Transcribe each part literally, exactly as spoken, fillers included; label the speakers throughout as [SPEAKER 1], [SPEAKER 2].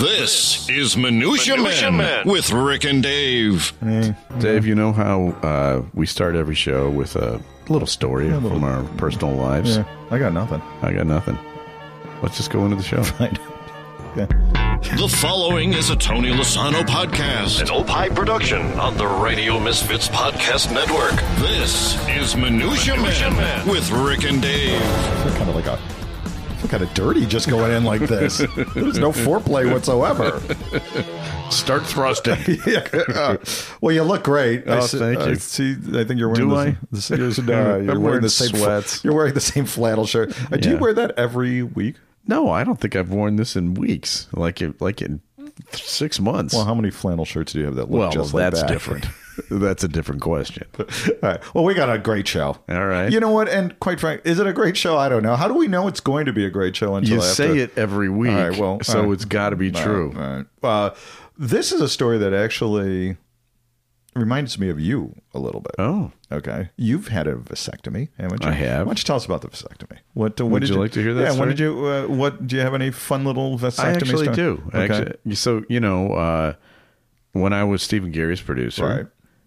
[SPEAKER 1] This is Minutia, Minutia Men, Men with Rick and Dave.
[SPEAKER 2] Hey, Dave, you know how uh, we start every show with a little story yeah, a little, from our personal lives?
[SPEAKER 3] Yeah, I got nothing.
[SPEAKER 2] I got nothing. Let's just go into the show.
[SPEAKER 3] Fine. Okay.
[SPEAKER 1] The following is a Tony Lasano podcast, an Opie production on the Radio Misfits Podcast Network. This is Minutia, Minutia Men, Men with Rick and Dave.
[SPEAKER 3] I feel kind of like a, I feel kind of dirty just going in like this. There's no foreplay whatsoever.
[SPEAKER 2] Start thrusting.
[SPEAKER 3] yeah. uh, well, you look great.
[SPEAKER 2] Oh,
[SPEAKER 3] I
[SPEAKER 2] see, thank you.
[SPEAKER 3] See, I think you're wearing.
[SPEAKER 2] Do
[SPEAKER 3] the,
[SPEAKER 2] I?
[SPEAKER 3] The, the, uh, you're
[SPEAKER 2] I'm
[SPEAKER 3] wearing the same
[SPEAKER 2] sweats.
[SPEAKER 3] You're wearing the same flannel shirt. Uh, do
[SPEAKER 2] yeah.
[SPEAKER 3] you wear that every week?
[SPEAKER 2] No, I don't think I've worn this in weeks. Like it, like in six months.
[SPEAKER 3] Well, how many flannel shirts do you have that look
[SPEAKER 2] well,
[SPEAKER 3] just
[SPEAKER 2] well,
[SPEAKER 3] like
[SPEAKER 2] that's
[SPEAKER 3] that?
[SPEAKER 2] different. That's a different question.
[SPEAKER 3] All right. Well, we got a great show.
[SPEAKER 2] All right.
[SPEAKER 3] You know what? And quite frankly, is it a great show? I don't know. How do we know it's going to be a great show until
[SPEAKER 2] you
[SPEAKER 3] after?
[SPEAKER 2] say it every week?
[SPEAKER 3] All right, well,
[SPEAKER 2] so
[SPEAKER 3] all right.
[SPEAKER 2] It's got to be
[SPEAKER 3] all
[SPEAKER 2] true.
[SPEAKER 3] Right, all right. Uh, this is a story that actually reminds me of you a little bit.
[SPEAKER 2] Oh,
[SPEAKER 3] okay. You've had a vasectomy, haven't you?
[SPEAKER 2] I have.
[SPEAKER 3] Why don't you tell us about the vasectomy? What? Uh, what
[SPEAKER 2] Would
[SPEAKER 3] did
[SPEAKER 2] you like to hear that
[SPEAKER 3] Yeah.
[SPEAKER 2] story?
[SPEAKER 3] When did you? Uh, what? Do you have any fun little vasectomy?
[SPEAKER 2] I actually
[SPEAKER 3] story?
[SPEAKER 2] do.
[SPEAKER 3] Okay.
[SPEAKER 2] Actually, so you know, uh, when I was Stephen Gary's producer,
[SPEAKER 3] Right.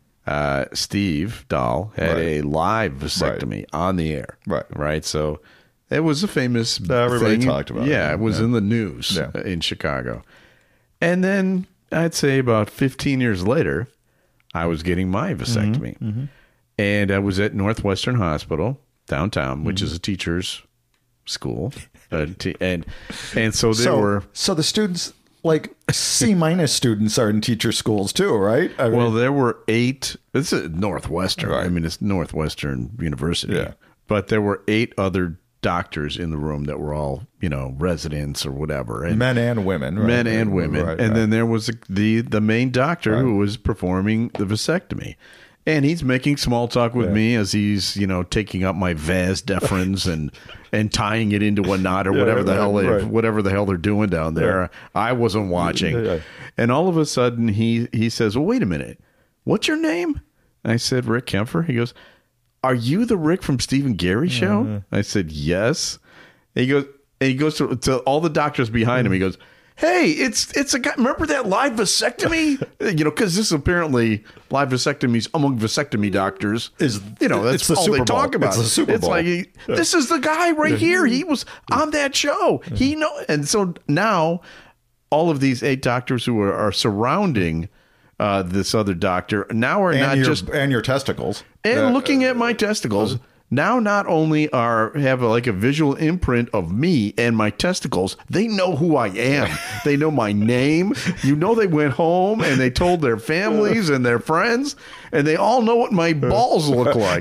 [SPEAKER 2] uh, Steve Dahl had
[SPEAKER 3] Right.
[SPEAKER 2] a live vasectomy
[SPEAKER 3] Right.
[SPEAKER 2] on the air.
[SPEAKER 3] Right.
[SPEAKER 2] Right. So it was a famous.
[SPEAKER 3] Everybody
[SPEAKER 2] thing.
[SPEAKER 3] talked about it.
[SPEAKER 2] Yeah, it was
[SPEAKER 3] Yeah.
[SPEAKER 2] in the news
[SPEAKER 3] Yeah.
[SPEAKER 2] in Chicago, and then I'd say about fifteen years later, I was getting my vasectomy,
[SPEAKER 3] Mm-hmm. Mm-hmm.
[SPEAKER 2] and I was at Northwestern Hospital downtown, which
[SPEAKER 3] Mm-hmm.
[SPEAKER 2] is a teacher's school, uh, t- and and so there
[SPEAKER 3] so,
[SPEAKER 2] were.
[SPEAKER 3] So the students, like C minus students, are in teacher schools too, right? I mean,
[SPEAKER 2] Well, there were eight. It's a Northwestern.
[SPEAKER 3] Right.
[SPEAKER 2] I mean, it's Northwestern University.
[SPEAKER 3] Yeah.
[SPEAKER 2] But there were eight other doctors in the room that were all, you know, residents or whatever. And
[SPEAKER 3] men and women, right?
[SPEAKER 2] men and women.
[SPEAKER 3] Right,
[SPEAKER 2] and
[SPEAKER 3] right.
[SPEAKER 2] then there was the the main doctor
[SPEAKER 3] Right.
[SPEAKER 2] who was performing the vasectomy. And he's making small talk with
[SPEAKER 3] Yeah.
[SPEAKER 2] me as he's, you know, taking up my vas deferens and and tying it into a knot or
[SPEAKER 3] Yeah,
[SPEAKER 2] whatever the
[SPEAKER 3] right,
[SPEAKER 2] hell they
[SPEAKER 3] right.
[SPEAKER 2] whatever the hell they're doing down there.
[SPEAKER 3] Yeah.
[SPEAKER 2] I wasn't watching.
[SPEAKER 3] Yeah, yeah.
[SPEAKER 2] And all of a sudden he he says, "Well, wait a minute. What's your name?" I said, "Rick Kempfer." He goes, "Are you the Rick from Stephen Gary show?"
[SPEAKER 3] Uh-huh.
[SPEAKER 2] I said, "Yes." And he goes and he goes to, to all the doctors behind him. He goes, "Hey, it's it's a guy. Remember that live vasectomy? You know, because this is apparently live vasectomies among vasectomy doctors
[SPEAKER 3] Is-
[SPEAKER 2] you know that's
[SPEAKER 3] it's the
[SPEAKER 2] all
[SPEAKER 3] Super
[SPEAKER 2] they
[SPEAKER 3] Bowl.
[SPEAKER 2] talk about.
[SPEAKER 3] It's the Super
[SPEAKER 2] It's
[SPEAKER 3] Bowl.
[SPEAKER 2] like he, this is the guy right here. He was on that show. He know, and so now all of these eight doctors who are, are surrounding uh, this other doctor now are
[SPEAKER 3] and
[SPEAKER 2] not
[SPEAKER 3] your,
[SPEAKER 2] just
[SPEAKER 3] and your testicles
[SPEAKER 2] and
[SPEAKER 3] Uh,
[SPEAKER 2] looking at my testicles. Now, not only are have a, like a visual imprint of me and my testicles, they know who I am. They know my name. You know, they went home and they told their families and their friends, and they all know what my balls look like.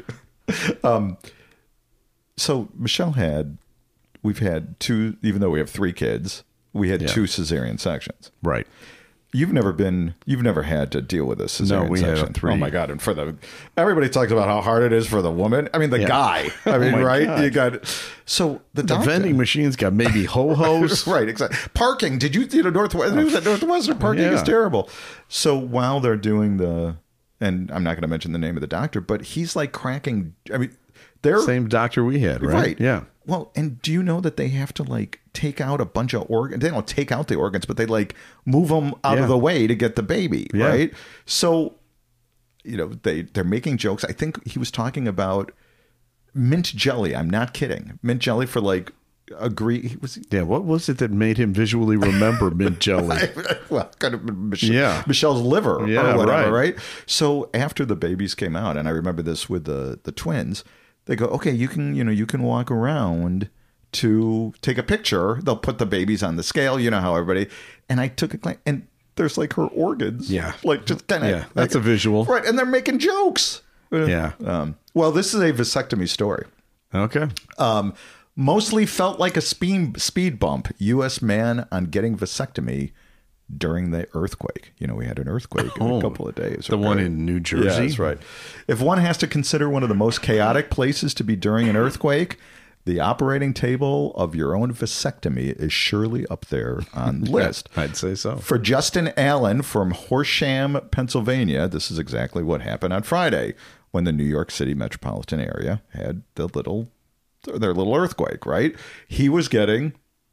[SPEAKER 3] So Michelle had, we've had two, even though we have three kids, we had
[SPEAKER 2] Yeah.
[SPEAKER 3] two cesarean sections.
[SPEAKER 2] Right.
[SPEAKER 3] You've never been, you've never had to deal with a cesarean
[SPEAKER 2] No, we had
[SPEAKER 3] section.
[SPEAKER 2] three.
[SPEAKER 3] Oh my God. And for the, everybody talks about how hard it is for the woman. I mean, the
[SPEAKER 2] Yeah.
[SPEAKER 3] guy, I
[SPEAKER 2] Oh
[SPEAKER 3] mean,
[SPEAKER 2] my
[SPEAKER 3] right?
[SPEAKER 2] God.
[SPEAKER 3] You got, so the,
[SPEAKER 2] The
[SPEAKER 3] doctor,
[SPEAKER 2] vending machine's got maybe ho-hos.
[SPEAKER 3] right, exactly. Parking. Did you, you know, Northwestern, Northwestern parking
[SPEAKER 2] Yeah.
[SPEAKER 3] is terrible. So while they're doing the, and I'm not going to mention the name of the doctor, but he's like cracking, I mean, they're,
[SPEAKER 2] Same doctor we had, right?
[SPEAKER 3] Right.
[SPEAKER 2] Yeah.
[SPEAKER 3] Well, and do you know that they have to like take out a bunch of organs? They don't take out the organs, but they like move them out
[SPEAKER 2] Yeah.
[SPEAKER 3] of the way to get the baby,
[SPEAKER 2] Yeah.
[SPEAKER 3] right? So, you know, they they're making jokes. I think he was talking about mint jelly. I'm not kidding. Mint jelly for like agree. He was
[SPEAKER 2] Yeah. What was it that made him visually remember mint jelly?
[SPEAKER 3] well, kind of Mich-
[SPEAKER 2] Yeah.
[SPEAKER 3] Michelle's liver
[SPEAKER 2] Yeah,
[SPEAKER 3] or whatever,
[SPEAKER 2] right.
[SPEAKER 3] right? So after the babies came out, and I remember this with the the twins, they go, okay, you can, you know, you can walk around to take a picture. They'll put the babies on the scale, you know how everybody. And I took a glance, and there's like her organs,
[SPEAKER 2] Yeah.
[SPEAKER 3] like just kind of,
[SPEAKER 2] Yeah, that's a visual.
[SPEAKER 3] right? And they're making jokes,
[SPEAKER 2] Yeah.
[SPEAKER 3] Um, well, this is a vasectomy story.
[SPEAKER 2] Okay.
[SPEAKER 3] Um, mostly felt like a speed speed bump. U S man on getting vasectomy during the earthquake. You know, we had an earthquake in
[SPEAKER 2] Oh,
[SPEAKER 3] a couple of days.
[SPEAKER 2] the one
[SPEAKER 3] right?
[SPEAKER 2] in New Jersey?
[SPEAKER 3] Yeah, that's right. If one has to consider one of the most chaotic places to be during an earthquake, the operating table of your own vasectomy is surely up there on the list.
[SPEAKER 2] I'd say so.
[SPEAKER 3] For Justin Allen from Horsham, Pennsylvania, this is exactly what happened on Friday when the New York City metropolitan area had the little their little earthquake, right? He was getting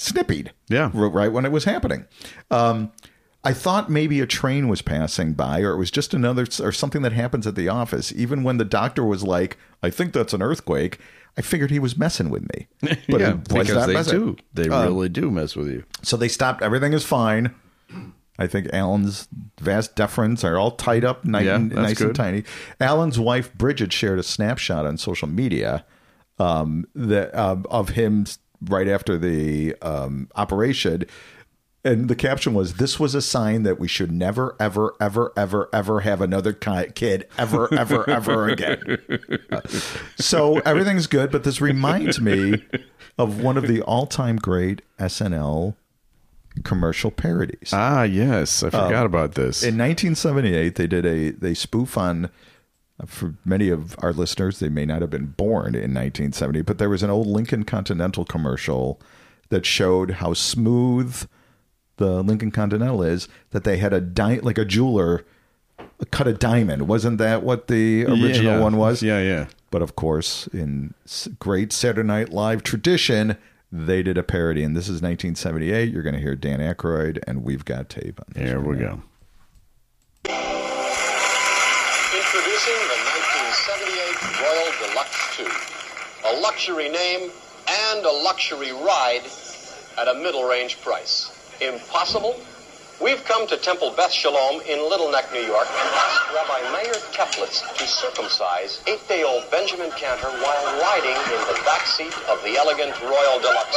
[SPEAKER 3] snippied.
[SPEAKER 2] Yeah.
[SPEAKER 3] r- right when it was happening. Um, I thought maybe a train was passing by, or it was just another, or something that happens at the office. Even when the doctor was like, "I think that's an earthquake," I figured he was messing with me. But
[SPEAKER 2] yeah,
[SPEAKER 3] it was
[SPEAKER 2] because
[SPEAKER 3] not
[SPEAKER 2] they
[SPEAKER 3] messing.
[SPEAKER 2] do. They
[SPEAKER 3] Um,
[SPEAKER 2] really do mess with you.
[SPEAKER 3] So they stopped. Everything is fine. I think Alan's vast deferens are all tied up, nice,
[SPEAKER 2] Yeah,
[SPEAKER 3] and,
[SPEAKER 2] that's
[SPEAKER 3] nice and
[SPEAKER 2] good.
[SPEAKER 3] tiny. Alan's wife Bridget shared a snapshot on social media um, that um, of him right after the um, operation. And the caption was, "This was a sign that we should never, ever, ever, ever, ever have another ki- kid ever, ever, ever again." Uh, so everything's good, but this reminds me of one of the all-time great S N L commercial parodies.
[SPEAKER 2] Ah, yes. I forgot about this.
[SPEAKER 3] In nineteen seventy-eight, they did a they spoof on. For many of our listeners, they may not have been born in nineteen seventy, but there was an old Lincoln Continental commercial that showed how smooth the Lincoln Continental is, that they had a di- like a jeweler cut a diamond. Wasn't that what the original
[SPEAKER 2] Yeah, yeah.
[SPEAKER 3] one was?
[SPEAKER 2] Yeah, yeah.
[SPEAKER 3] But of course, in s- great Saturday Night Live tradition, they did a parody, and this is nineteen seventy-eight. You're going to hear Dan Aykroyd, and we've got tape on this.
[SPEAKER 2] Here we
[SPEAKER 3] right now.
[SPEAKER 2] go.
[SPEAKER 4] Introducing the nineteen seventy-eight Royal Deluxe two. A luxury name and a luxury ride at a middle-range price. Impossible? We've come to Temple Beth Shalom in Little Neck, New York, and asked Rabbi Meir Teplitz to circumcise eight-day-old Benjamin Cantor while riding in the backseat of the elegant Royal Deluxe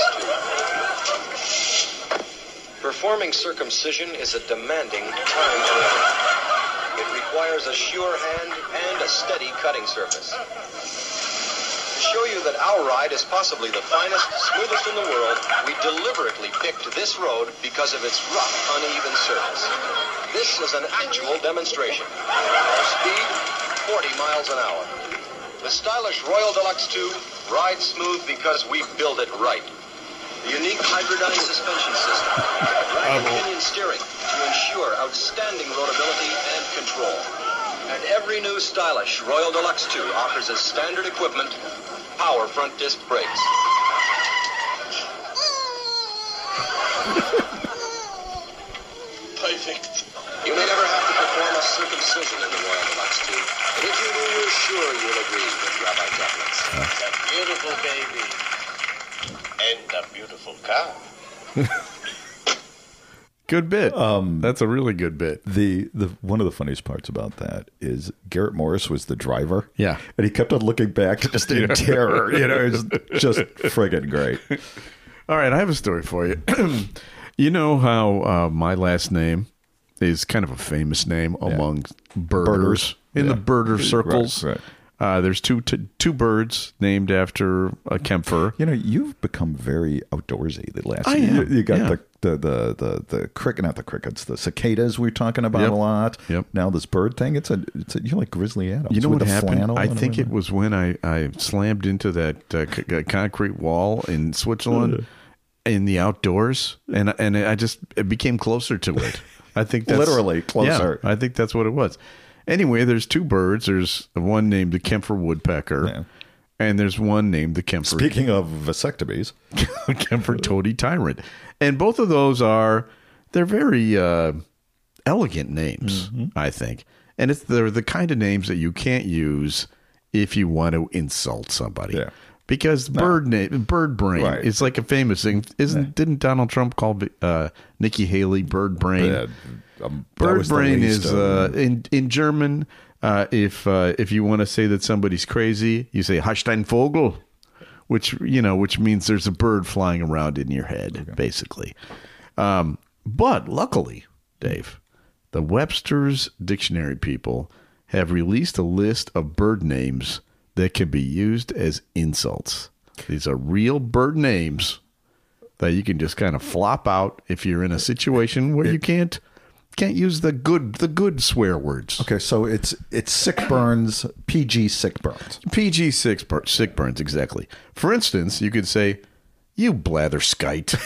[SPEAKER 4] two. Performing circumcision is a demanding time commitment. It requires a sure hand and a steady cutting surface. To show you that our ride is possibly the finest, smoothest in the world, we deliberately picked this road because of its rough, uneven surface. This is an actual demonstration. Our speed, forty miles an hour. The stylish Royal Deluxe two rides smooth because we build it right. The unique hybridized suspension system, rack and pinion steering to ensure outstanding roadability and control. And every new stylish Royal Deluxe two offers as standard equipment power front disc brakes. Perfect. You may never have to perform a circumcision in the Royal Deluxe two, but if you do, you're sure you'll agree with Rabbi Teplitz. It's a beautiful baby and a beautiful cow.
[SPEAKER 2] Good bit. Um, That's a really good bit.
[SPEAKER 3] The the one of the funniest parts about that is Garrett Morris was the driver.
[SPEAKER 2] Yeah.
[SPEAKER 3] And he kept on looking back just in terror. You know, it's just friggin' great.
[SPEAKER 2] All right, I have a story for you. You know how uh, my last name is kind of a famous name among birders,
[SPEAKER 3] Birders.
[SPEAKER 2] in
[SPEAKER 3] Yeah.
[SPEAKER 2] the birder circles.
[SPEAKER 3] Right, right.
[SPEAKER 2] Uh, there's two t- two birds named after a Kempfer.
[SPEAKER 3] You know, you've become very outdoorsy the last
[SPEAKER 2] I
[SPEAKER 3] year.
[SPEAKER 2] am,
[SPEAKER 3] You got
[SPEAKER 2] yeah.
[SPEAKER 3] the, the, the, the, the cricket, not the crickets, the cicadas we're talking about
[SPEAKER 2] Yep.
[SPEAKER 3] a lot.
[SPEAKER 2] Yep.
[SPEAKER 3] Now this bird thing, it's a, it's a you're like Grizzly Adams.
[SPEAKER 2] You know
[SPEAKER 3] with
[SPEAKER 2] what
[SPEAKER 3] the
[SPEAKER 2] happened?
[SPEAKER 3] flannel
[SPEAKER 2] I
[SPEAKER 3] and
[SPEAKER 2] think it
[SPEAKER 3] everything.
[SPEAKER 2] was when I, I slammed into that uh, c- c- concrete wall in Switzerland in the outdoors, and and I just it became closer to it. I think that's,
[SPEAKER 3] Literally closer.
[SPEAKER 2] Yeah, I think that's what it was. Anyway, there's two birds. There's one named the Kempfer woodpecker,
[SPEAKER 3] Yeah.
[SPEAKER 2] and there's one named the Kempfer
[SPEAKER 3] Speaking of vasectomies,
[SPEAKER 2] Kempfer toady tyrant, and both of those are they're very uh, elegant names,
[SPEAKER 3] Mm-hmm.
[SPEAKER 2] I think, and it's they're the kind of names that you can't use if you want to insult somebody.
[SPEAKER 3] Yeah.
[SPEAKER 2] Because bird name, bird brain,
[SPEAKER 3] Right.
[SPEAKER 2] is like a famous thing. Isn't didn't Donald Trump call uh, Nikki Haley bird brain?
[SPEAKER 3] uh, um, that
[SPEAKER 2] Bird
[SPEAKER 3] was the
[SPEAKER 2] brain
[SPEAKER 3] least
[SPEAKER 2] is
[SPEAKER 3] of-
[SPEAKER 2] uh, in in German. Uh, if uh, if you want to say that somebody's crazy, you say "Hast ein Vogel," which you know, which means there's a bird flying around in your head, basically. Um, but luckily, Dave, the Webster's Dictionary people have released a list of bird names that can be used as insults. These are real bird names that you can just kind of flop out if you're in a situation where you can't can't use the good the good swear words.
[SPEAKER 3] Okay, so it's it's sick burns, P G sick burns.
[SPEAKER 2] P G six bur- sick burns, exactly. For instance, you could say, "You blatherskite,"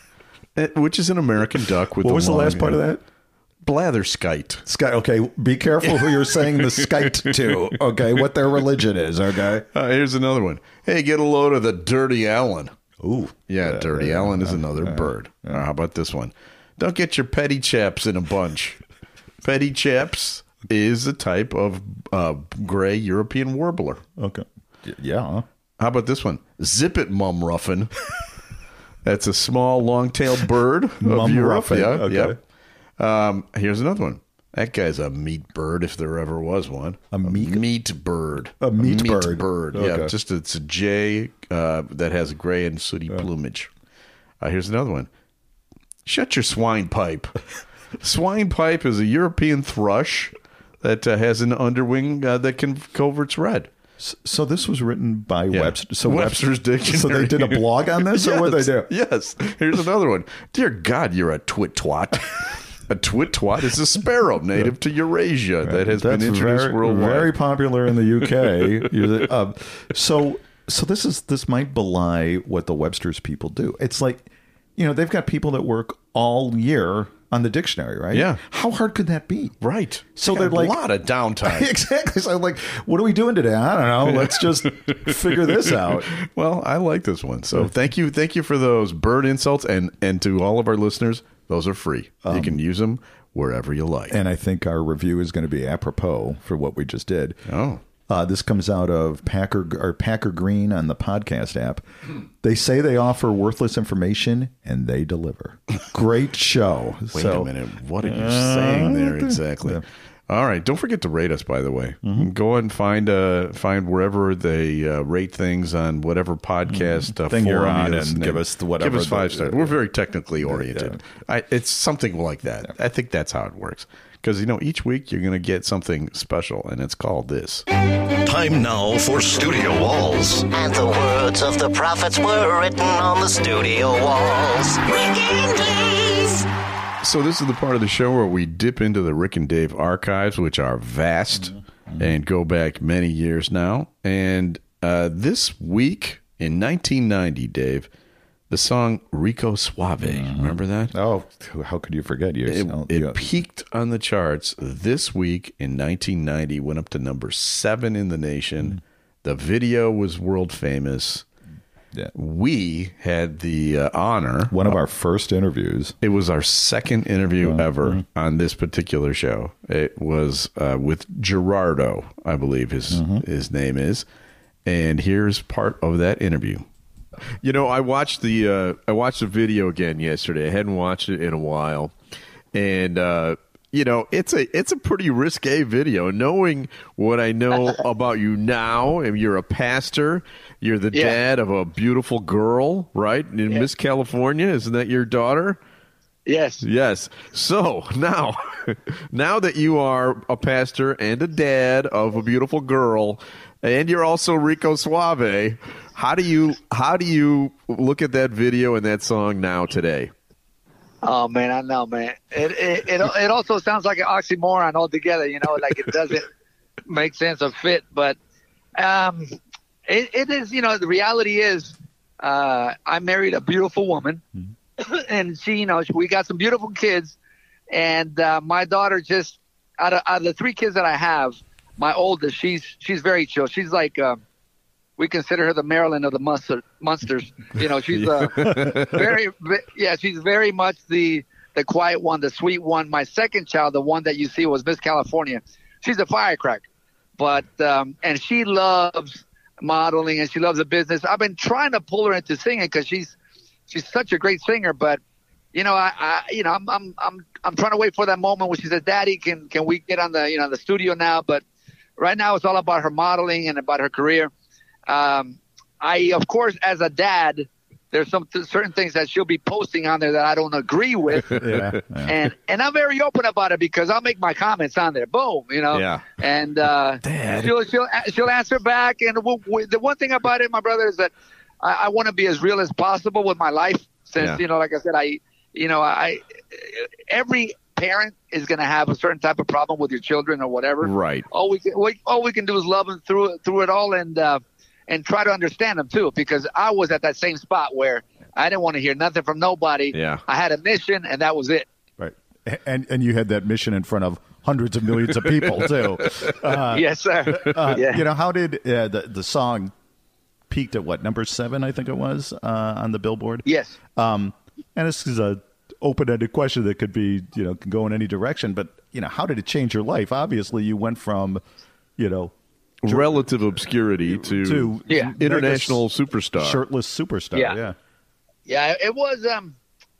[SPEAKER 2] eh, which is an American duck with
[SPEAKER 3] What
[SPEAKER 2] the
[SPEAKER 3] was the
[SPEAKER 2] long-
[SPEAKER 3] last part of that?
[SPEAKER 2] Blatherskite.
[SPEAKER 3] Sky. Okay, be careful who you're saying the skite to. Okay, what their religion is. Okay.
[SPEAKER 2] Uh, here's another one. Hey, get a load of the dirty Allen.
[SPEAKER 3] Ooh.
[SPEAKER 2] Yeah,
[SPEAKER 3] Yeah,
[SPEAKER 2] Dirty
[SPEAKER 3] yeah,
[SPEAKER 2] Ellen is
[SPEAKER 3] yeah,
[SPEAKER 2] another
[SPEAKER 3] yeah,
[SPEAKER 2] bird. Uh, how about this one? Don't get your petty chaps in a bunch. Petty chaps is a type of uh, gray European warbler.
[SPEAKER 3] Okay. Y- Yeah.
[SPEAKER 2] How about this one? Zip it, mum ruffin. That's a small, long-tailed bird of
[SPEAKER 3] Mum
[SPEAKER 2] Europe.
[SPEAKER 3] ruffin,
[SPEAKER 2] Yeah,
[SPEAKER 3] okay.
[SPEAKER 2] yep. Um, here's another one. That guy's a meat bird, if there ever was one.
[SPEAKER 3] A meat-
[SPEAKER 2] meat bird.
[SPEAKER 3] A meat bird.
[SPEAKER 2] bird. Yeah,
[SPEAKER 3] Okay.
[SPEAKER 2] just it's a jay uh, that has gray and sooty plumage. Uh, here's another one. Shut your swine pipe. Swine pipe is a European thrush that uh, has an underwing uh, that can coverts red.
[SPEAKER 3] So this was written by
[SPEAKER 2] Yeah.
[SPEAKER 3] Webster. So
[SPEAKER 2] Webster's Dictionary.
[SPEAKER 3] So they did a blog on this, or what they do?
[SPEAKER 2] Yes. Here's another one. Dear God, you're a twit twat. A twit twat is a sparrow native to Eurasia that has
[SPEAKER 3] That's
[SPEAKER 2] been introduced
[SPEAKER 3] very,
[SPEAKER 2] worldwide.
[SPEAKER 3] very popular in the U K. You're the- uh, so, so this is this might belie what the Webster's people do. It's like, you know, they've got people that work all year on the dictionary, right?
[SPEAKER 2] Yeah.
[SPEAKER 3] How hard could that be?
[SPEAKER 2] Right.
[SPEAKER 3] So
[SPEAKER 2] They
[SPEAKER 3] they're
[SPEAKER 2] got
[SPEAKER 3] like
[SPEAKER 2] a lot of downtime.
[SPEAKER 3] Exactly. So I'm like, what are we doing today? I don't know. Let's just figure this out.
[SPEAKER 2] Well, I like this one. So thank you, thank you for those bird insults, and and to all of our listeners, those are free. you can use them wherever you like.
[SPEAKER 3] And I think our review is going to be apropos for what we just did.
[SPEAKER 2] Oh.
[SPEAKER 3] Uh, this comes out of Packer or Packer Green on the podcast app. They say they offer worthless information, and they deliver. Great show.
[SPEAKER 2] Wait
[SPEAKER 3] so,
[SPEAKER 2] a minute. What are you saying there exactly?
[SPEAKER 3] Yeah.
[SPEAKER 2] All right. Don't forget to rate us, by the way. Go ahead and find uh, find wherever they uh, rate things on whatever podcast uh,
[SPEAKER 3] Thing you're
[SPEAKER 2] forum
[SPEAKER 3] on
[SPEAKER 2] you
[SPEAKER 3] and
[SPEAKER 2] listen
[SPEAKER 3] give
[SPEAKER 2] to.
[SPEAKER 3] us the whatever
[SPEAKER 2] Give us five
[SPEAKER 3] the-
[SPEAKER 2] stars. We're very technically oriented. I, it's something like that. I think that's how it works. Because, you know, each week you're going to get something special, and it's called this.
[SPEAKER 1] Time now for Studio Walls.
[SPEAKER 5] And the words of the prophets were written on the studio walls. Rick and Dave.
[SPEAKER 2] So this is the part of the show where we dip into the Rick and Dave archives, which are vast and go back many years now. And uh, this week in nineteen ninety, Dave, the song Rico Suave. Remember that?
[SPEAKER 3] Oh, how could you forget? You,
[SPEAKER 2] It,
[SPEAKER 3] oh,
[SPEAKER 2] it
[SPEAKER 3] yeah.
[SPEAKER 2] peaked on the charts this week in nineteen ninety, went up to number seven in the nation. The video was world famous.
[SPEAKER 3] Yeah.
[SPEAKER 2] We had the uh, honor.
[SPEAKER 3] One of our first interviews.
[SPEAKER 2] It was our second interview ever on this particular show. It was uh, with Gerardo, I believe his his name is. And here's part of that interview.
[SPEAKER 6] You know, I watched the uh, I watched the video again yesterday. I hadn't watched it in a while, and uh, you know, it's a it's a pretty risque video. Knowing what I know about you now, and you're a pastor, you're the
[SPEAKER 7] Yeah.
[SPEAKER 6] dad of a beautiful girl, right? In
[SPEAKER 7] Yeah.
[SPEAKER 6] Miss California, isn't that your daughter?
[SPEAKER 7] Yes.
[SPEAKER 6] Yes. So now, now that you are a pastor and a dad of a beautiful girl, and you're also Rico Suave, how do you how do you look at that video and that song now today?
[SPEAKER 7] Oh man, I know, man. It it it, it also sounds like an oxymoron altogether. You know, like it doesn't make sense or fit. But um, it, it is. You know, the reality is, uh, I married a beautiful woman, and she, you know, we got some beautiful kids, and uh, my daughter just out of, out of the three kids that I have, my oldest, she's she's very chill. She's like. Um, We consider her the Maryland of the Munster, Munsters. You know, she's uh, very, ve- yeah, she's very much the the quiet one, the sweet one. My second child, the one that you see was Miss California. She's a firecracker, but um, and she loves modeling and she loves the business. I've been trying to pull her into singing because she's she's such a great singer. But you know, I, I you know, I'm I'm I'm I'm trying to wait for that moment when she says, "Daddy, can can we get on the you know the studio now?" But right now, it's all about her modeling and about her career. Um, I, of course, as a dad, there's some th- certain things that she'll be posting on there that I don't agree with.
[SPEAKER 3] Yeah, yeah.
[SPEAKER 7] And, and I'm very open about it because I'll make my comments on there. Boom, you know?
[SPEAKER 6] Yeah.
[SPEAKER 7] And, uh, she'll, she'll, she'll answer back. And w- w- the one thing about it, my brother, is that I, I want to be as real as possible with my life since,
[SPEAKER 6] Yeah.
[SPEAKER 7] you know, like I said, I, you know, I, every parent is going to have a certain type of problem with your children or whatever.
[SPEAKER 6] Right.
[SPEAKER 7] All we can, we, all we can do is love them through it, through it all. And, uh, and try to understand them too, because I was at that same spot where I didn't want to hear nothing from nobody.
[SPEAKER 6] Yeah.
[SPEAKER 7] I had a mission, and that was it.
[SPEAKER 3] Right. And and you had that mission in front of hundreds of millions of people too. Uh,
[SPEAKER 7] Yes, sir.
[SPEAKER 3] uh,
[SPEAKER 7] yeah.
[SPEAKER 3] You know, how did uh, the the song
[SPEAKER 8] peaked at what, number seven, I think it was, uh, on the Billboard.
[SPEAKER 7] Yes.
[SPEAKER 8] Um, and this is a open-ended question that could be, you know, can go in any direction. But you know, how did it change your life? Obviously, you went from, you know,
[SPEAKER 6] relative obscurity to,
[SPEAKER 8] to
[SPEAKER 7] yeah.
[SPEAKER 6] international superstar,
[SPEAKER 8] shirtless superstar.
[SPEAKER 7] Yeah.
[SPEAKER 8] yeah.
[SPEAKER 7] Yeah, it was. Um,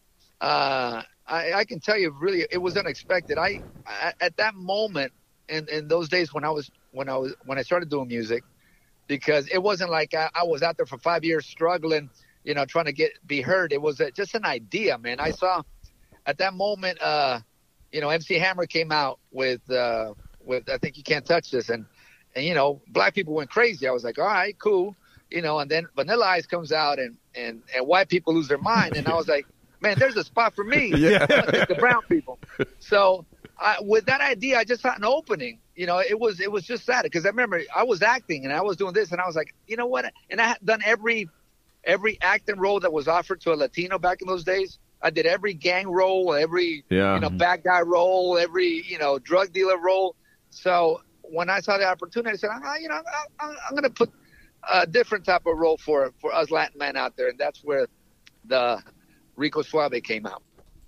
[SPEAKER 7] uh, I, I can tell you, really, it was unexpected. I, I at that moment, in, in those days when I was when I was when I started doing music, because it wasn't like I, I was out there for five years struggling, you know, trying to get be heard. It was a, just an idea, man. I saw at that moment, uh, you know, M C Hammer came out with uh, with I think You Can't Touch This, and and you know, black people went crazy. I was like, all right, cool, you know, and then Vanilla Ice comes out, and and and white people lose their mind, and I was like, man, there's a spot for me.
[SPEAKER 8] Yeah.
[SPEAKER 7] I'm gonna take the brown people. So I, with that idea, I just had an opening. You know, it was it was just that, because I remember I was acting and I was doing this, and I was like, you know what? And I had done every every acting role that was offered to a Latino back in those days. I did every gang role, every
[SPEAKER 6] Yeah.
[SPEAKER 7] you know bad guy role, every you know drug dealer role. So when I saw the opportunity, I said, ah, you know, I, I, I'm going to put a different type of role for for us Latin men out there, and that's where the Rico Suave came out.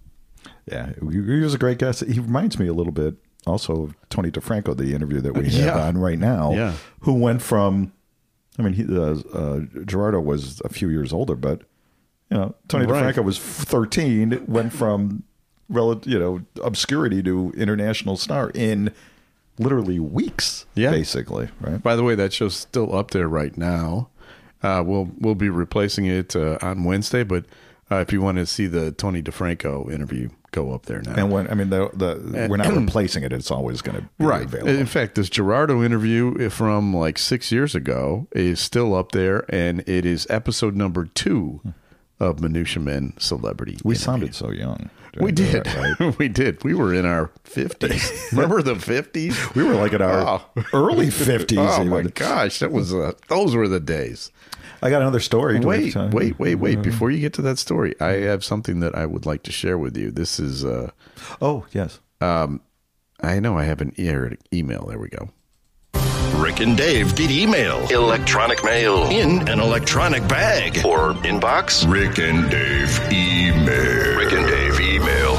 [SPEAKER 3] Yeah, he was a great guest. He reminds me a little bit also of Tony DeFranco, the interview that we have
[SPEAKER 2] Yeah.
[SPEAKER 3] on right now,
[SPEAKER 2] Yeah.
[SPEAKER 3] who went from, I mean, he, uh, uh, Gerardo was a few years older, but, you know, Tony
[SPEAKER 2] Right.
[SPEAKER 3] DeFranco was thirteen, went from, rel- you know, obscurity to international star in literally weeks,
[SPEAKER 2] Yeah.
[SPEAKER 3] basically, right?
[SPEAKER 2] By the way, that show's still up there right now. Uh, we'll we'll be replacing it uh, on Wednesday, but uh, if you want to see the Tony DeFranco interview, go up there now.
[SPEAKER 3] And when, I mean, the, the we're not replacing it. It's always going to be
[SPEAKER 2] Right.
[SPEAKER 3] available.
[SPEAKER 2] In fact, this Gerardo interview from like six years ago is still up there, and it is episode number two of Minutia Men Celebrity.
[SPEAKER 3] We
[SPEAKER 2] Interview.
[SPEAKER 3] sounded so young.
[SPEAKER 2] We did.
[SPEAKER 3] Right?
[SPEAKER 2] we did. We were in our fifties. Remember the fifties?
[SPEAKER 3] We were like in our
[SPEAKER 2] Oh.
[SPEAKER 3] early fifties.
[SPEAKER 2] Oh my
[SPEAKER 3] even.
[SPEAKER 2] gosh, that was uh, those were the days.
[SPEAKER 3] I got another story. Do we have
[SPEAKER 2] Wait,
[SPEAKER 3] time?
[SPEAKER 2] wait, wait, wait!
[SPEAKER 3] Uh,
[SPEAKER 2] Before you get to that story, I have something that I would like to share with you. This is, uh,
[SPEAKER 3] Oh, yes.
[SPEAKER 2] I know I have an e- email. There we go.
[SPEAKER 1] Rick and Dave get email, electronic mail, in an electronic bag, or inbox. Rick and Dave email. Rick and Dave email.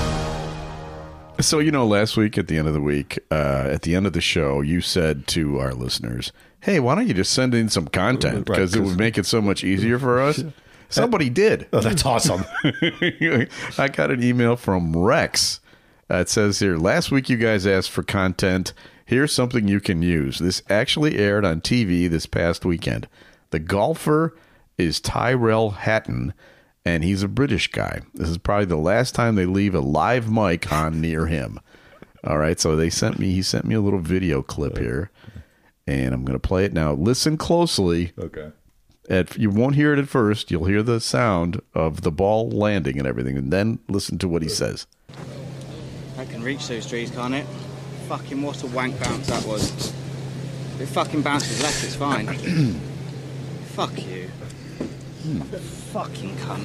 [SPEAKER 2] So, you know, last week at the end of the week, uh, at the end of the show, you said to our listeners, hey, why don't you just send in some content?
[SPEAKER 3] Right,
[SPEAKER 2] Because it
[SPEAKER 3] 'cause-
[SPEAKER 2] would make it so much easier for us. Somebody did.
[SPEAKER 3] Oh, that's awesome.
[SPEAKER 2] I got an email from Rex. Uh, it says here, last week you guys asked for content. Here's something you can use. This actually aired on T V this past weekend. The golfer is Tyrell Hatton, and he's a British guy. This is probably the last time they leave a live mic on near him. All right, so they sent me, he sent me a little video clip here, and I'm going to play it now. Listen closely.
[SPEAKER 3] Okay.
[SPEAKER 2] At, you won't hear it at first. You'll hear the sound of the ball landing and everything, and then listen to what he says.
[SPEAKER 9] I can reach those trees, can't it? Fucking what a wank bounce that was. If it fucking bounces left, it's fine. Fuck you. Fucking cunt.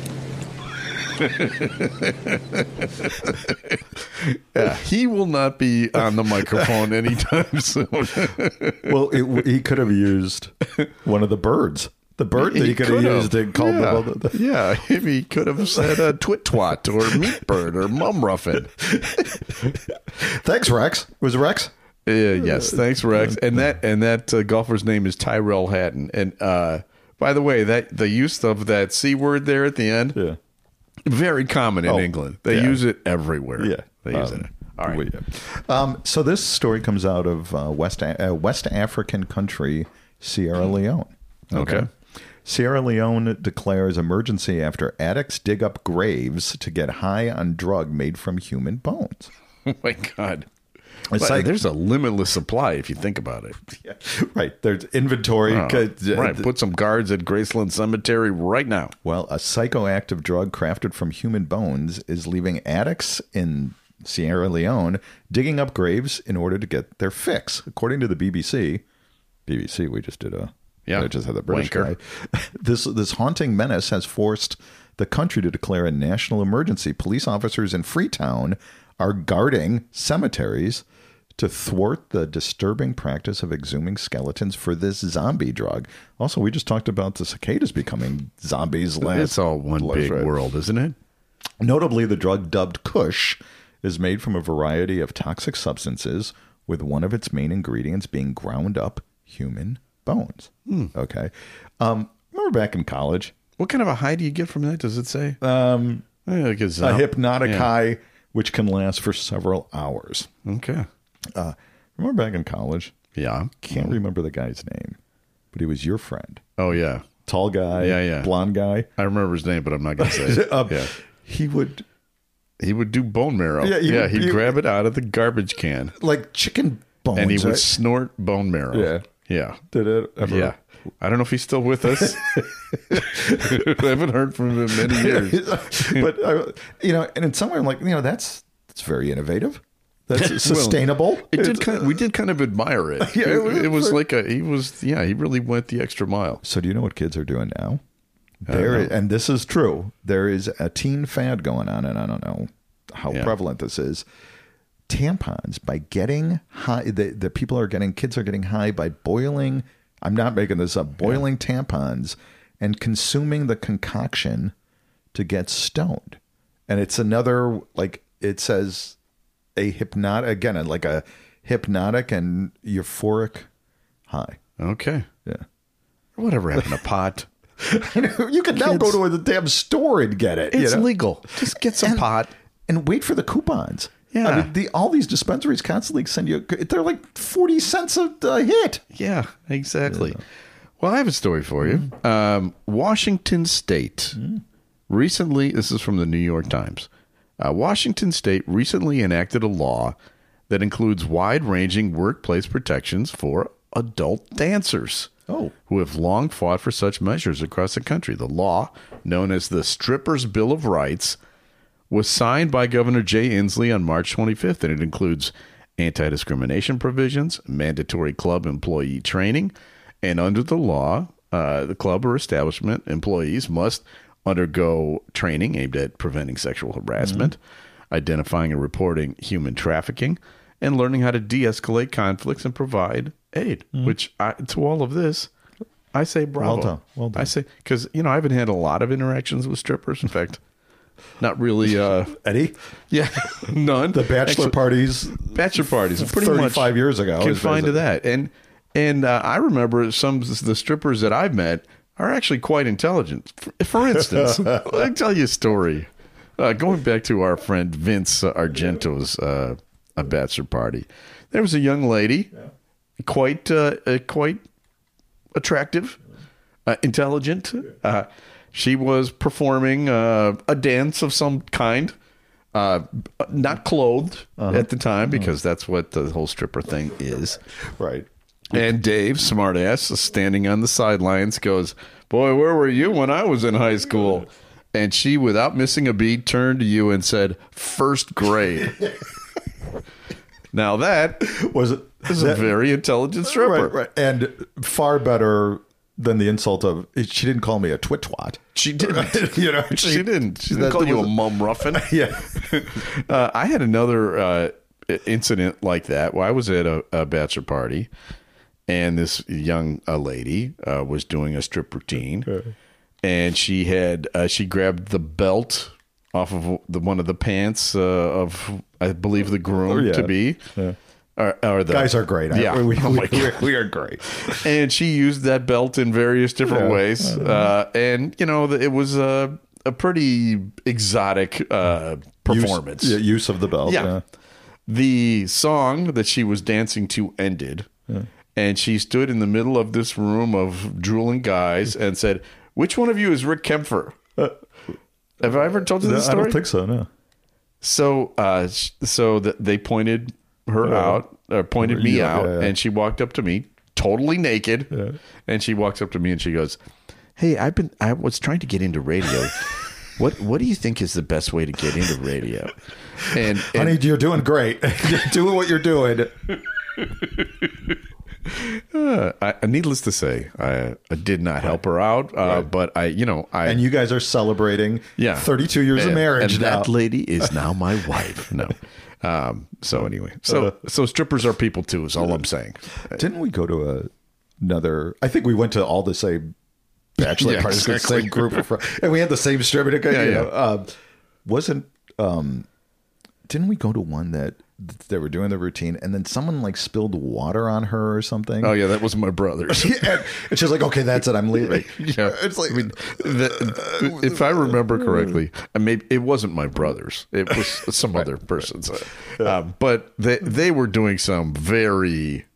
[SPEAKER 2] Yeah, he will not be on the microphone anytime soon.
[SPEAKER 3] Well, it, he could have used one of the birds. The bird that he, could have used and called
[SPEAKER 2] yeah.
[SPEAKER 3] the, the,
[SPEAKER 2] yeah, he could have said a twit twat or meat bird or mum ruffin.
[SPEAKER 3] Thanks, Rex. Was it Rex?
[SPEAKER 2] Uh, yes, thanks, Rex. And that and that uh, golfer's name is Tyrell Hatton. And uh, by the way, that the use of that C word there at the end,
[SPEAKER 3] Yeah.
[SPEAKER 2] very common in
[SPEAKER 3] Oh,
[SPEAKER 2] England. They
[SPEAKER 3] yeah.
[SPEAKER 2] use it everywhere.
[SPEAKER 3] Yeah.
[SPEAKER 2] they use
[SPEAKER 3] Um,
[SPEAKER 2] it. All right.
[SPEAKER 3] we- um, so this story comes out of uh, West uh, West African country, Sierra Leone.
[SPEAKER 2] Okay.
[SPEAKER 3] Sierra Leone declares emergency after addicts dig up graves to get high on drug made from human bones.
[SPEAKER 2] Oh my God.
[SPEAKER 3] It's
[SPEAKER 2] But
[SPEAKER 3] like-
[SPEAKER 2] there's a limitless supply if you think about it.
[SPEAKER 3] Yeah, right. There's inventory.
[SPEAKER 2] Oh,
[SPEAKER 3] Could- uh,
[SPEAKER 2] right. Put some guards at Graceland Cemetery right now.
[SPEAKER 3] Well, a psychoactive drug crafted from human bones is leaving addicts in Sierra Leone digging up graves in order to get their fix. According to the B B C, B B C, we just did a
[SPEAKER 2] Yeah.
[SPEAKER 3] I just had the British
[SPEAKER 2] Wanker.
[SPEAKER 3] guy. This this haunting menace has forced the country to declare a national emergency. Police officers in Freetown are guarding cemeteries to thwart the disturbing practice of exhuming skeletons for this zombie drug. Also, we just talked about the cicadas becoming zombies. Last,
[SPEAKER 2] It's all one big
[SPEAKER 3] right.
[SPEAKER 2] world, isn't it?
[SPEAKER 3] Notably, the drug dubbed Kush is made from a variety of toxic substances, with one of its main ingredients being ground up human bones.
[SPEAKER 2] Hmm.
[SPEAKER 3] Okay. Um, remember back in college?
[SPEAKER 2] What kind of a high do you get from that? Does it say?
[SPEAKER 3] Um,
[SPEAKER 2] Eh, like a,
[SPEAKER 3] a
[SPEAKER 2] zom-
[SPEAKER 3] hypnotic
[SPEAKER 2] yeah.
[SPEAKER 3] high, which can last for several hours.
[SPEAKER 2] Okay.
[SPEAKER 3] Uh, remember back in college?
[SPEAKER 2] Yeah.
[SPEAKER 3] Can't remember the guy's name, but he was your friend.
[SPEAKER 2] Oh, yeah.
[SPEAKER 3] Tall guy,
[SPEAKER 2] Yeah, yeah.
[SPEAKER 3] blonde guy.
[SPEAKER 2] I remember his name, but I'm not going to say it.
[SPEAKER 3] Um,
[SPEAKER 2] Yeah.
[SPEAKER 3] He would,
[SPEAKER 2] He would do bone marrow.
[SPEAKER 3] Yeah,
[SPEAKER 2] Yeah,
[SPEAKER 3] he would-
[SPEAKER 2] he'd
[SPEAKER 3] he-
[SPEAKER 2] grab it out of the garbage can.
[SPEAKER 3] like chicken bones.
[SPEAKER 2] and he would
[SPEAKER 3] right?
[SPEAKER 2] snort bone marrow.
[SPEAKER 3] Yeah.
[SPEAKER 2] Yeah.
[SPEAKER 3] Did it ever?
[SPEAKER 2] Yeah. I don't know if he's still with us. I haven't heard from him in many years.
[SPEAKER 3] but, uh, you know, and in some way I'm like, you know, that's, that's very innovative. That's sustainable.
[SPEAKER 2] It did kind of, we did kind of admire it.
[SPEAKER 3] Yeah,
[SPEAKER 2] it,
[SPEAKER 3] it
[SPEAKER 2] it was
[SPEAKER 3] was-
[SPEAKER 2] like a, he was, yeah, he really went the extra mile.
[SPEAKER 3] So do you know what kids are doing now?
[SPEAKER 2] I don't
[SPEAKER 3] There,
[SPEAKER 2] know.
[SPEAKER 3] and this is true. There is a teen fad going on, and I don't know how
[SPEAKER 2] Yeah.
[SPEAKER 3] prevalent this is. Tampons, by getting high, the, the people are getting, kids are getting high by boiling, I'm not making this up, boiling tampons and consuming the concoction to get stoned. And it's another, like, it says a hypnotic, again, like a hypnotic and euphoric high.
[SPEAKER 2] Okay.
[SPEAKER 3] Yeah.
[SPEAKER 2] Whatever happened to pot?
[SPEAKER 3] You can now go to a damn store and get it.
[SPEAKER 2] It's
[SPEAKER 3] you know?
[SPEAKER 2] legal. Just get some
[SPEAKER 3] And-
[SPEAKER 2] pot.
[SPEAKER 3] And wait for the coupons.
[SPEAKER 2] Yeah.
[SPEAKER 3] I mean, the, all these dispensaries constantly send you, they're like forty cents a, a hit.
[SPEAKER 2] Yeah, exactly. Well, I have a story for you. Um, Washington State recently, this is from the New York Times. Uh, Washington State recently enacted a law that includes wide-ranging workplace protections for adult dancers.
[SPEAKER 3] Oh.
[SPEAKER 2] Who have long fought for such measures across the country. The law, known as the Strippers' Bill of Rights, was signed by Governor Jay Inslee on March twenty-fifth, and it includes anti-discrimination provisions, mandatory club employee training, and under the law, uh, the club or establishment employees must undergo training aimed at preventing sexual harassment, identifying and reporting human trafficking, and learning how to de-escalate conflicts and provide aid. Which, I, to all of this, I say bravo.
[SPEAKER 3] Well done. Well done.
[SPEAKER 2] I say, because, you know, I haven't had a lot of interactions with strippers. In fact, not really. Uh,
[SPEAKER 3] Eddie?
[SPEAKER 2] yeah, none.
[SPEAKER 3] The bachelor
[SPEAKER 2] Actually,
[SPEAKER 3] parties.
[SPEAKER 2] bachelor parties, pretty
[SPEAKER 3] thirty-five
[SPEAKER 2] much
[SPEAKER 3] years ago. is
[SPEAKER 2] confined to
[SPEAKER 3] basically-
[SPEAKER 2] that. And and uh, I remember some of the strippers that I've met are actually quite intelligent. For, for instance, let me tell you a story. Uh, going back to our friend Vince uh, Argento's uh, a bachelor party, there was a young lady, quite uh, uh, quite attractive, uh, intelligent. Uh, she was performing uh, a dance of some kind, uh, not clothed at the time, because that's what the whole stripper thing is.
[SPEAKER 3] Right.
[SPEAKER 2] And Dave, smartass, standing on the sidelines, goes, "Boy, where were you when I was in high school?" And she, without missing a beat, turned to you and said, "First grade." Now that
[SPEAKER 3] Was it?
[SPEAKER 2] is a
[SPEAKER 3] that-
[SPEAKER 2] very intelligent stripper.
[SPEAKER 3] Right, right. And far better than the insult of, she didn't call me a twit-twat.
[SPEAKER 2] She didn't.
[SPEAKER 3] You know,
[SPEAKER 2] she didn't. She didn't
[SPEAKER 3] that
[SPEAKER 2] call you a
[SPEAKER 3] was-
[SPEAKER 2] mum ruffin.
[SPEAKER 3] Yeah.
[SPEAKER 2] Uh, I had another uh, incident like that where I was at a, a bachelor party, and this young uh, lady uh, was doing a strip routine, and she had uh, she grabbed the belt off of the one of the pants uh, of, I believe, the groom
[SPEAKER 3] Oh, yeah.
[SPEAKER 2] to be.
[SPEAKER 3] Yeah.
[SPEAKER 2] Or, or the
[SPEAKER 3] Guys are great. I-
[SPEAKER 2] Yeah.
[SPEAKER 3] We,
[SPEAKER 2] Oh
[SPEAKER 3] we,
[SPEAKER 2] my
[SPEAKER 3] we,
[SPEAKER 2] God.
[SPEAKER 3] we are great.
[SPEAKER 2] And she used that belt in various different
[SPEAKER 3] Yeah.
[SPEAKER 2] ways. Uh, and, you know, it was a, a pretty exotic uh, performance.
[SPEAKER 3] Use, yeah, use of the belt.
[SPEAKER 2] Yeah.
[SPEAKER 3] Yeah.
[SPEAKER 2] The song that she was dancing to ended, and she stood in the middle of this room of drooling guys and said, "Which one of you is Rick Kempfer?" Have I ever told you
[SPEAKER 3] No,
[SPEAKER 2] this
[SPEAKER 3] I
[SPEAKER 2] story?
[SPEAKER 3] don't think so, no.
[SPEAKER 2] So, uh, sh- so that they pointed her
[SPEAKER 3] Yeah.
[SPEAKER 2] out, or pointed me
[SPEAKER 3] Yeah,
[SPEAKER 2] out,
[SPEAKER 3] yeah, yeah.
[SPEAKER 2] and she walked up to me, totally naked,
[SPEAKER 3] Yeah.
[SPEAKER 2] and she walks up to me and she goes, "Hey, I've been, I was trying to get into radio. What, what do you think is the best way to get into radio?" And, and
[SPEAKER 3] Honey, you're doing great. You're doing what you're doing.
[SPEAKER 2] Uh, I, needless to say, I, I did not help her out, uh,
[SPEAKER 3] Right.
[SPEAKER 2] but I, you know, I
[SPEAKER 3] And you guys are celebrating
[SPEAKER 2] yeah,
[SPEAKER 3] thirty-two years
[SPEAKER 2] and,
[SPEAKER 3] of marriage
[SPEAKER 2] and
[SPEAKER 3] now.
[SPEAKER 2] that lady is now my wife. No, um, so anyway, so so strippers are people too. Is all I'm saying.
[SPEAKER 3] Didn't we go to a, another? I think we went to all the same bachelor
[SPEAKER 2] Yeah,
[SPEAKER 3] parties, with the
[SPEAKER 2] exactly.
[SPEAKER 3] same group of friends, and we had the same stripper. You
[SPEAKER 2] Yeah,
[SPEAKER 3] know,
[SPEAKER 2] yeah.
[SPEAKER 3] uh, wasn't? Um, didn't we go to one that they were doing the routine, and then someone like spilled water on her or something?
[SPEAKER 2] Oh yeah, that was my brother's.
[SPEAKER 3] Yeah, and she's like, "Okay, that's it. I'm leaving."
[SPEAKER 2] Yeah,
[SPEAKER 3] It's like,
[SPEAKER 2] I mean, the, if I remember correctly, I mean, it wasn't my brother's; it was some other person's. Uh, but they they were doing some very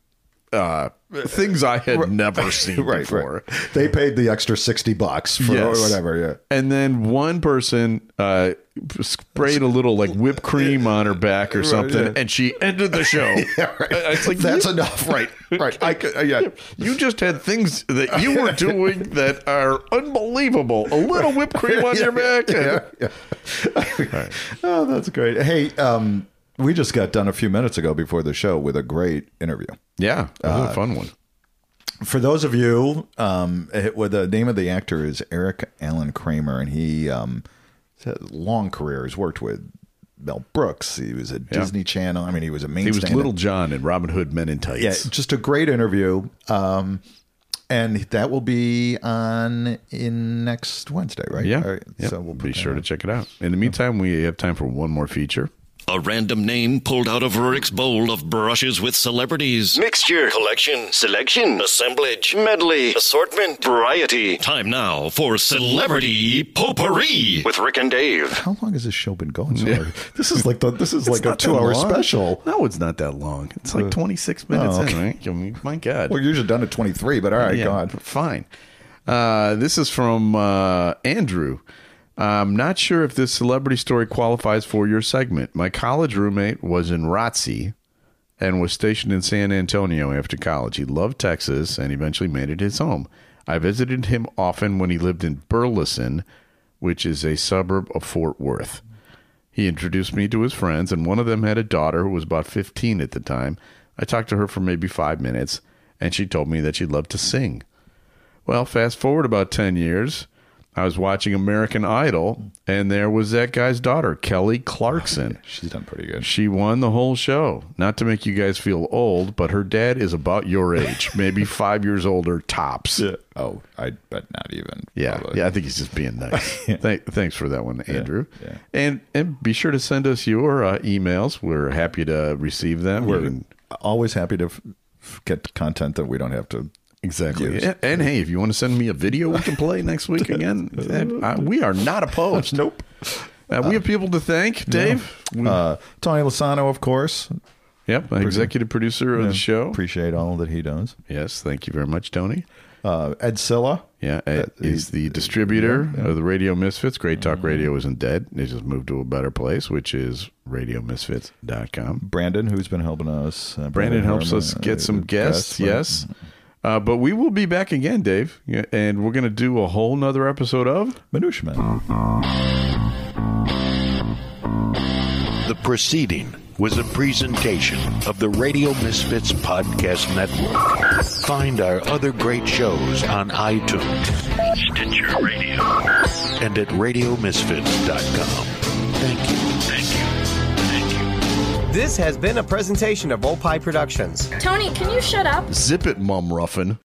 [SPEAKER 2] uh, things I had never seen
[SPEAKER 3] right,
[SPEAKER 2] before.
[SPEAKER 3] right. They paid the extra sixty bucks for
[SPEAKER 2] Yes.
[SPEAKER 3] whatever. Yeah.
[SPEAKER 2] And then one person uh, sprayed a little like whipped cream on her back or something,
[SPEAKER 3] yeah.
[SPEAKER 2] and she ended the show.
[SPEAKER 3] Yeah, right.
[SPEAKER 2] It's like
[SPEAKER 3] That's
[SPEAKER 2] you,
[SPEAKER 3] enough, right? Right. I could, uh, yeah.
[SPEAKER 2] you just had things that you were doing that are unbelievable. A little whipped cream on your back.
[SPEAKER 3] Yeah, yeah. Oh, that's great. Hey, um, we just got done a few minutes ago before the show with a great interview.
[SPEAKER 2] Yeah, that was a fun one.
[SPEAKER 3] For those of you, um, it, well, the name of the actor is Eric Allen Kramer, and he um, has a long career. He's worked with Mel Brooks. He was at
[SPEAKER 2] Yeah.
[SPEAKER 3] Disney Channel. I mean, he was a main.
[SPEAKER 2] He was
[SPEAKER 3] stand-up.
[SPEAKER 2] Little John in Robin Hood Men in Tights.
[SPEAKER 3] Yeah, just a great interview. Um, and that will be on in next Wednesday, right?
[SPEAKER 2] Yeah.
[SPEAKER 3] All right,
[SPEAKER 2] Yep.
[SPEAKER 3] So we'll
[SPEAKER 2] be
[SPEAKER 3] put that
[SPEAKER 2] sure to
[SPEAKER 3] out.
[SPEAKER 2] check it out. In the meantime, we have time for one more feature.
[SPEAKER 1] A random name pulled out of Rick's bowl of brushes with celebrities. Mixture, collection, selection, assemblage, medley, assortment, variety. Time now for Celebrity Potpourri with Rick and Dave.
[SPEAKER 3] How long has this show been going? So yeah. This is like the this is like a
[SPEAKER 2] not that
[SPEAKER 3] two hour
[SPEAKER 2] long.
[SPEAKER 3] special.
[SPEAKER 2] No, it's not that long. It's like twenty-six minutes
[SPEAKER 3] oh, okay.
[SPEAKER 2] in, right? I mean, my God.
[SPEAKER 3] We're usually done at twenty three, but all right,
[SPEAKER 2] Yeah,
[SPEAKER 3] God.
[SPEAKER 2] fine. Uh, this is from uh, Andrew. I'm not sure if this celebrity story qualifies for your segment. My college roommate was in R O T C and was stationed in San Antonio after college. He loved Texas and eventually made it his home. I visited him often when he lived in Burleson, which is a suburb of Fort Worth. He introduced me to his friends, and one of them had a daughter who was about fifteen at the time. I talked to her for maybe five minutes, and she told me that she loved to sing. Well, fast forward about ten years. I was watching American Idol, and there was that guy's daughter, Kelly Clarkson.
[SPEAKER 3] She's done pretty good.
[SPEAKER 2] She won the whole show. Not to make you guys feel old, but her dad is about your age, maybe five years older tops.
[SPEAKER 3] Yeah. Oh, I bet not even.
[SPEAKER 2] Yeah,
[SPEAKER 3] probably.
[SPEAKER 2] yeah. I think he's just being nice. Th- thanks for that one, Andrew.
[SPEAKER 3] yeah.
[SPEAKER 2] And and be sure to send us your uh, emails. We're happy to receive them.
[SPEAKER 3] We're
[SPEAKER 2] You can-
[SPEAKER 3] always happy to f- f- get content that we don't have to.
[SPEAKER 2] Exactly.
[SPEAKER 3] Use.
[SPEAKER 2] And, and hey, if you want to send me a video we can play next week again, uh, we are not opposed.
[SPEAKER 3] Nope.
[SPEAKER 2] Uh, we have people to thank, Dave. We-
[SPEAKER 3] Uh, Tony Lasano, of course.
[SPEAKER 2] yep, executive producer of the show.
[SPEAKER 3] Appreciate all that he does.
[SPEAKER 2] Yes, thank you very much, Tony.
[SPEAKER 3] Uh, Ed Silla.
[SPEAKER 2] Yeah, Ed
[SPEAKER 3] Uh,
[SPEAKER 2] is
[SPEAKER 3] he-
[SPEAKER 2] the distributor
[SPEAKER 3] yeah, yeah.
[SPEAKER 2] of the Radio Misfits. Great Talk Radio isn't dead. They just moved to a better place, which is radio misfits dot com.
[SPEAKER 3] Brandon, who's been helping us. Uh,
[SPEAKER 2] Brandon helps
[SPEAKER 3] Harmon,
[SPEAKER 2] us
[SPEAKER 3] uh,
[SPEAKER 2] get some guests,
[SPEAKER 3] right?
[SPEAKER 2] yes. Uh, but we will be back again, Dave, Yeah, and we're going to do a whole nother episode of
[SPEAKER 3] Minutia Man.
[SPEAKER 10] The proceeding was a presentation of the Radio Misfits Podcast Network. Find our other great shows on iTunes, Stitcher Radio, and at radio misfits dot com. Thank you. Thank you. Thank you.
[SPEAKER 11] This has been a presentation of Opie Productions.
[SPEAKER 12] Tony, can you shut up?
[SPEAKER 2] Zip It, Mum Ruffin.